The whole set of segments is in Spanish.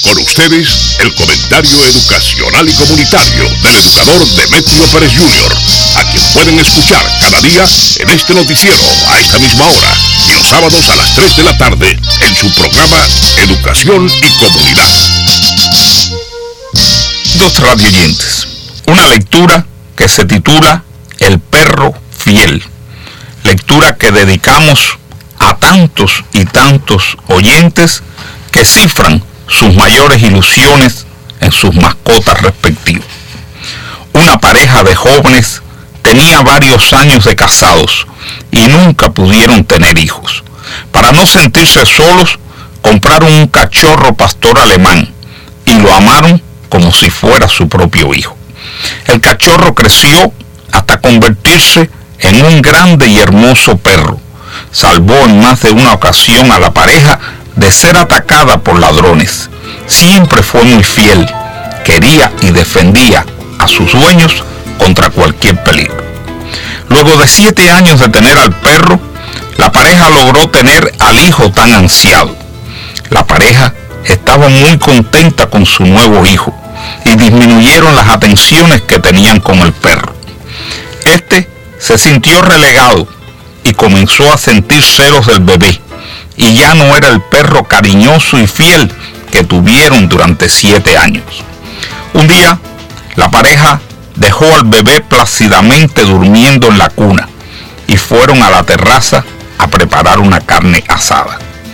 Con ustedes, el comentario educacional y comunitario del educador Demetrio Pérez Jr., a quien pueden escuchar cada día en este noticiero a esta misma hora y los sábados a las 3 de la tarde en su programa Educación y Comunidad. Dos radioyentes, una lectura que se titula El perro fiel, lectura que dedicamos a tantos y tantos oyentes que cifran sus mayores ilusiones en sus mascotas respectivas. Una pareja de jóvenes tenía varios años de casados y nunca pudieron tener hijos. Para no sentirse solos, compraron un cachorro pastor alemán y lo amaron como si fuera su propio hijo. El cachorro creció hasta convertirse en un grande y hermoso perro. Salvó en más de una ocasión a la pareja de ser atacada por ladrones. Siempre fue muy fiel, quería y defendía a sus dueños contra cualquier peligro. Luego de 7 años de tener al perro, la pareja logró tener al hijo tan ansiado. La pareja estaba muy contenta con su nuevo hijo y disminuyeron las atenciones que tenían con el perro. Este se sintió relegado y comenzó a sentir celos del bebé, y ya no era el perro cariñoso y fiel que tuvieron durante 7 años. Un día, la pareja dejó al bebé plácidamente durmiendo en la cuna y fueron a la terraza a preparar una carne asada.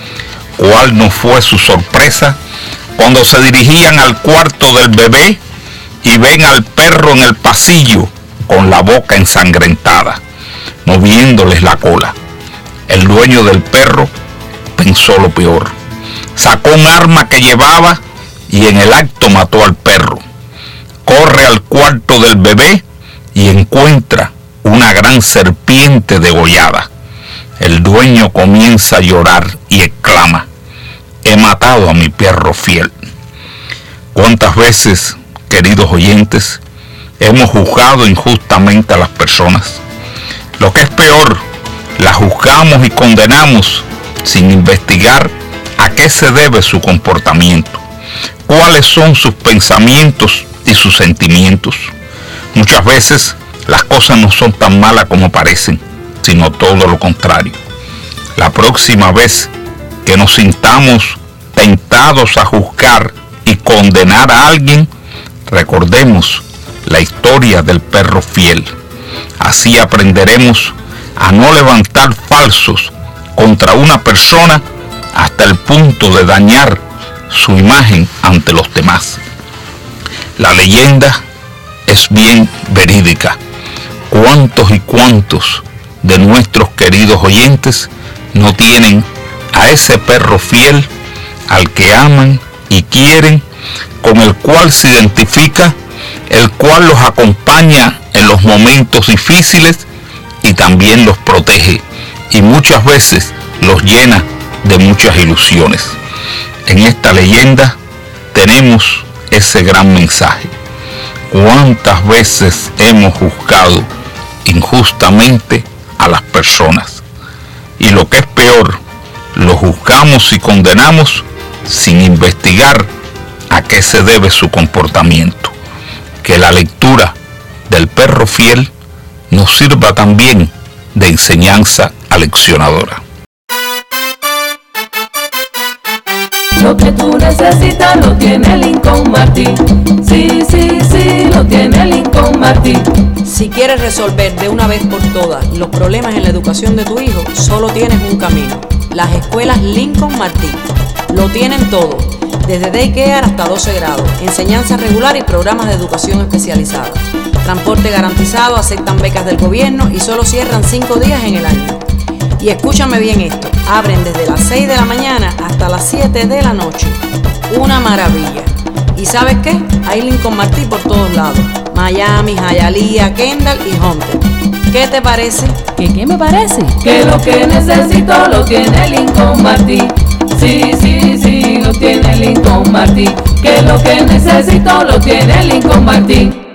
¿Cuál no fue su sorpresa cuando se dirigían al cuarto del bebé y ven al perro en el pasillo con la boca ensangrentada, moviéndoles la cola? El dueño del perro pensó lo peor. Sacó un arma que llevaba y en el acto mató al perro. Corre al cuarto del bebé y encuentra una gran serpiente degollada. El dueño comienza a llorar y exclama: he matado a mi perro fiel. ¿Cuántas veces, queridos oyentes, hemos juzgado injustamente a las personas? Lo que es peor, las juzgamos y condenamos sin investigar a qué se debe su comportamiento, cuáles son sus pensamientos y sus sentimientos. Muchas veces las cosas no son tan malas como parecen, sino todo lo contrario. La próxima vez que nos sintamos tentados a juzgar y condenar a alguien, recordemos la historia del perro fiel. Así aprenderemos a no levantar falsos contra una persona hasta el punto de dañar su imagen ante los demás. La leyenda es bien verídica. ¿Cuántos y cuántos de nuestros queridos oyentes no tienen a ese perro fiel al que aman y quieren, con el cual se identifica, el cual los acompaña en los momentos difíciles y también los protege y muchas veces los llena de muchas ilusiones? En esta leyenda tenemos ese gran mensaje. ¿Cuántas veces hemos juzgado injustamente a las personas? Y lo que es peor, lo juzgamos y condenamos sin investigar a qué se debe su comportamiento. Que la lectura del perro fiel nos sirva también de enseñanza aleccionadora. Lo que tú necesitas lo tiene Lincoln Martin. Sí, sí, sí, lo tiene Lincoln Martin. Si quieres resolver de una vez por todas los problemas en la educación de tu hijo, solo tienes un camino: las escuelas Lincoln Martin. Lo tienen todo, desde daycare hasta 12 grados, enseñanza regular y programas de educación especializada. Transporte garantizado, aceptan becas del gobierno y solo cierran 5 días en el año. Y escúchame bien esto, abren desde las 6 de la mañana hasta las 7 de la noche. Una maravilla. ¿Y sabes qué? Hay Lincoln Martin por todos lados: Miami, Hialeah, Kendall y Hunter. ¿Qué te parece? ¿Qué me parece? Que lo que necesito lo tiene Lincoln Martin. Sí, sí, sí, lo tiene Lincoln Martin. Que lo que necesito lo tiene Lincoln Martin.